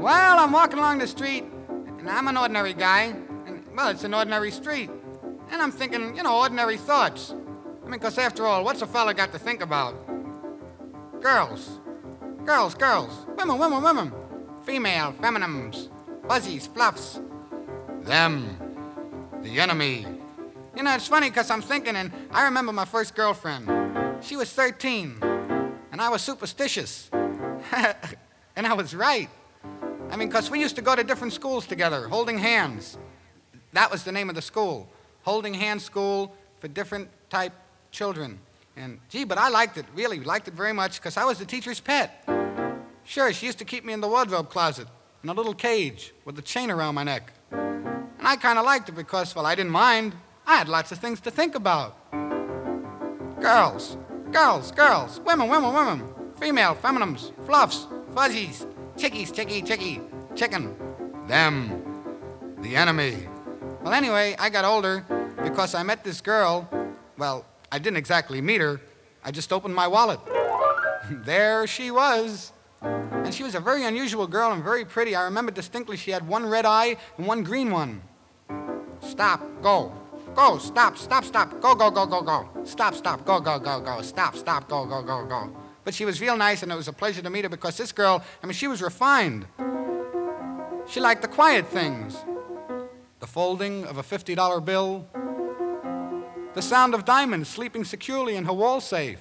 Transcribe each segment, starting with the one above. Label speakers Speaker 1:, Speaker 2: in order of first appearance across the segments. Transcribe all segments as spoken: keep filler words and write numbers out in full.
Speaker 1: Well, I'm walking along the street, and I'm an ordinary guy, and, well, it's an ordinary street. And I'm thinking, you know, ordinary thoughts. I mean, because after all, what's a fella got to think about? Girls. Girls, girls. Women, women, women. Female, feminines. Fuzzies, fluffs. Them. The enemy. You know, it's funny because I'm thinking, and I remember my first girlfriend. She was thirteen, and I was superstitious. And I was right. I mean, because we used to go to different schools together, holding hands. That was the name of the school. Holding Hands School for different type children. And, gee, but I liked it, really liked it very much, because I was the teacher's pet. Sure, she used to keep me in the wardrobe closet, in a little cage with a chain around my neck. And I kind of liked it because, well, I didn't mind. I had lots of things to think about. Girls, girls, girls, women, women, women, female, feminines, fluffs, fuzzies, chickies, chicky, chicky, chicken, them, the enemy. Well, anyway, I got older because I met this girl. Well, I didn't exactly meet her. I just opened my wallet. There she was. And she was a very unusual girl and very pretty. I remember distinctly she had one red eye and one green one. Stop, go. Go, stop, stop, stop. Go, go, go, go, go. Stop, stop, go, go, go, go. Stop, stop, go, go, go, go. But she was real nice, and it was a pleasure to meet her because this girl, I mean, she was refined. She liked the quiet things. The folding of a fifty dollar bill. The sound of diamonds sleeping securely in her wall safe.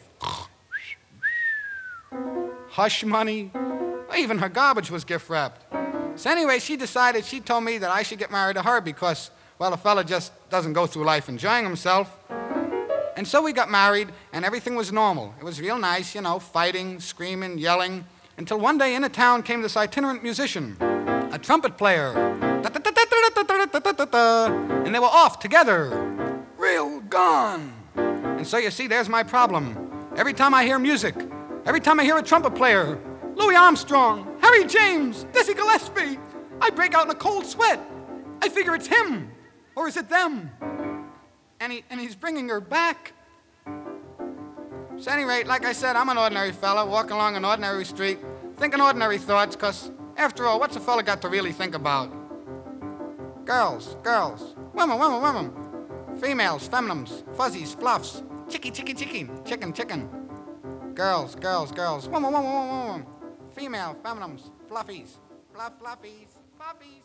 Speaker 1: Hush money. Even her garbage was gift wrapped. So anyway, she decided, she told me that I should get married to her because, well, a fella just doesn't go through life enjoying himself. And so we got married, and everything was normal. It was real nice, you know, fighting, screaming, yelling, until one day into town came this itinerant musician, a trumpet player. And they were off together. Real gone. And so you see, there's my problem. Every time I hear music, every time I hear a trumpet player, Louis Armstrong, Harry James, Dizzy Gillespie, I break out in a cold sweat. I figure it's him, or is it them? And, he, and he's bringing her back. So at any rate, like I said, I'm an ordinary fella walking along an ordinary street, thinking ordinary thoughts, because after all, what's a fella got to really think about? Girls, girls, women, women, women, females, feminines, fuzzies, fluffs, chicky, chicky, chicky, chicken, chicken. Girls, girls, girls, women, women, women, women, female, feminines, fluffies, fluff, fluffies, fluffies.